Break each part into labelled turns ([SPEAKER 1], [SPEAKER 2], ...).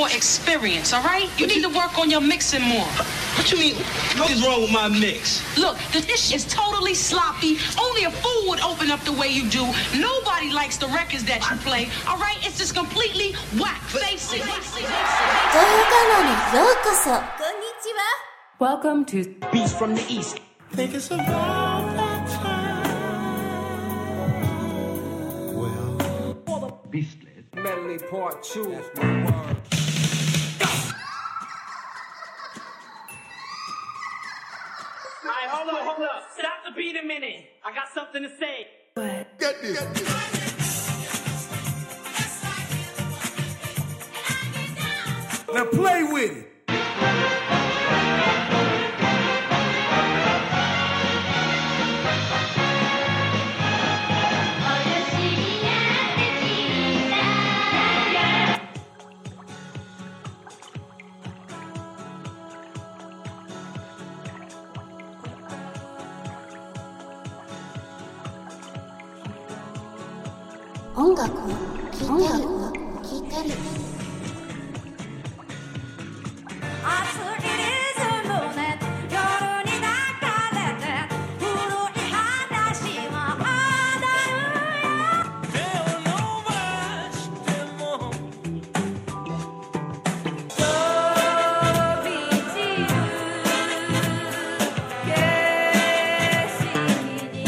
[SPEAKER 1] more experience, all right? You need to work on your mixing more.
[SPEAKER 2] What you mean? What is wrong with my mix?
[SPEAKER 1] Look, the dish is totally sloppy. Only a fool would open up the way you do. Nobody likes the records that you play, all right? It's just completely whack. Face it.
[SPEAKER 3] 東洋カノンへようこそ。こんにちは。
[SPEAKER 1] Welcome to Beast from the East.
[SPEAKER 2] Think it's about that time. Well,
[SPEAKER 4] For the Beastly
[SPEAKER 5] Medley Part 2. That's my word.
[SPEAKER 4] Alright, hold up. Stop the beat a minute. I got something to say.
[SPEAKER 2] get this.
[SPEAKER 5] Now play with it.
[SPEAKER 3] 音楽を聴いてる。
[SPEAKER 6] 熱いリズムで夜に流れて古い話はあるよ手を伸ばしても飛び散る景色に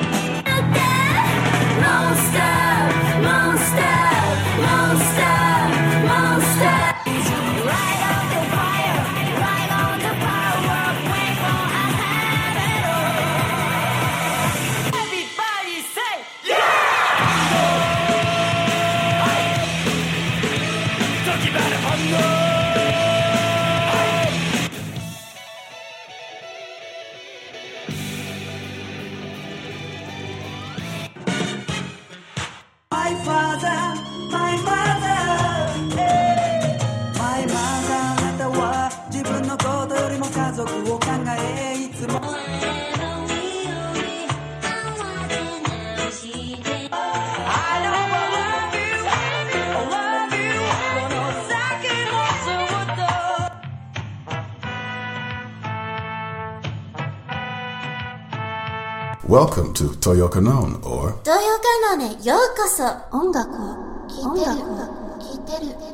[SPEAKER 7] Welcome to Toyoko Non or
[SPEAKER 3] 東洋カノンへようこそ。音楽を聴いてる。